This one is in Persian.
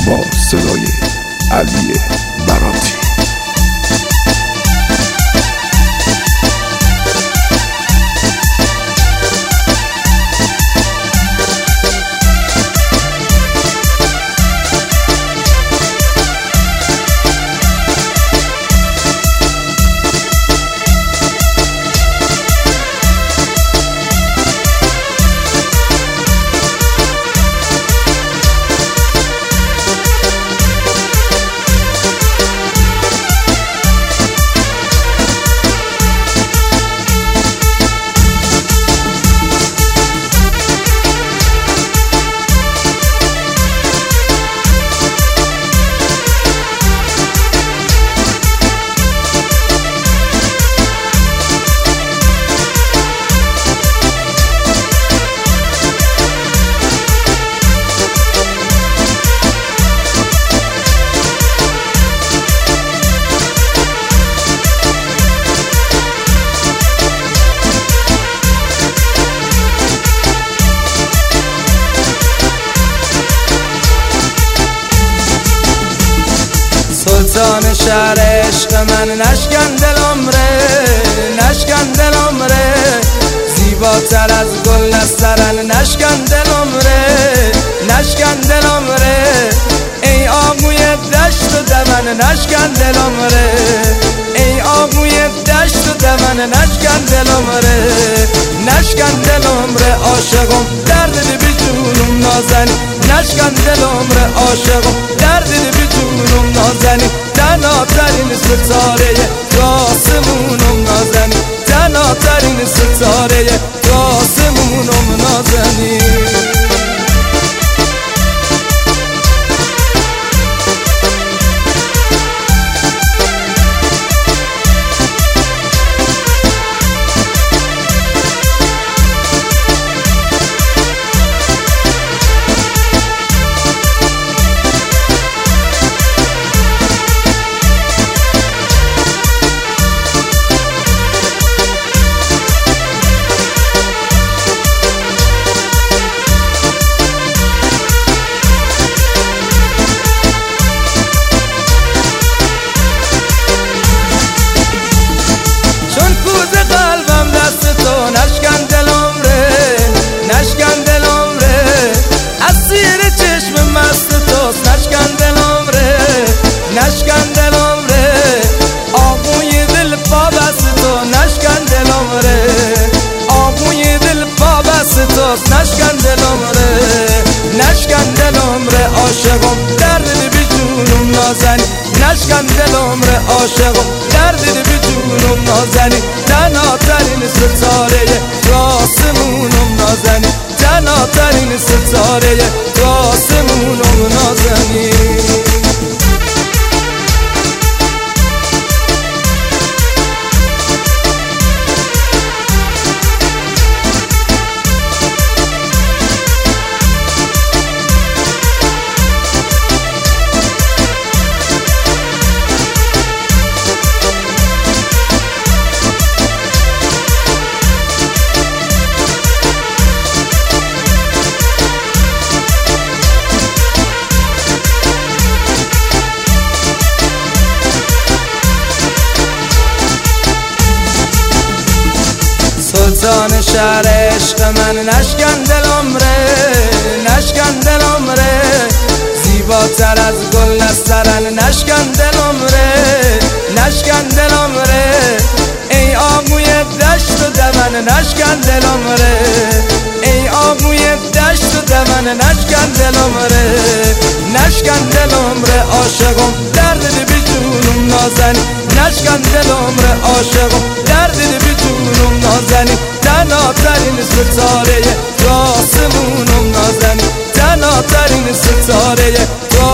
با صدای علی براتی. سلطان شهر عشق من نشکن دلم ره، نشکن دلم ره، زیباتر از گل نسترن نشکن دلم ره، نشکن دلم ره، ای آقوی دشت و دمن نشکن دلم ره، ای آقوی دشت و دمن نشکن دلم ره، نشکن دلم ره، عاشقم درد بی جونم نازنی، نشکن دلم ره، عاشقم درد بی جونم نازنی، تنها ترین ستاره تو آسمونم نازنی، تنها ترین ستاره تو آسمونم نازنی. چون کوزه قلبم دست تو نشکن دلم ره، نشکن دلم ره، اسیر چشم مست توست نشکن دلم ره، نشکن دلم ره، آقوی دل پابست تو نشکن دلم ره، آقوی دل پابست توست نشکن دلم ره، نشکن دلم ره، عاشقم درد بی جونم نازنی، نشکن دلم ره، عاشقم درد بی جونم نازنی، تنها ترین ستاره تو آسمونم نازنی، تنها ترین ستاره تو آسمونم نازنی. سلطان شهر عشق من نشکن دلم ره، نشکن دلم ره، زیباتر از گل نسترن نشکن دلم ره، نشکن دلم ره، ای آقوی دشت و دمن نشکن دلم ره، ای آقوی دشت و دمن نشکن دلم ره، نشکن دلم ره، عاشقم درد بی جونم نازنی، نشکن دلم ره، عاشقم درد بی جونم نازنی، تنها ترین ستاره تو آسمونم نازنی، تنها ترین ستاره تو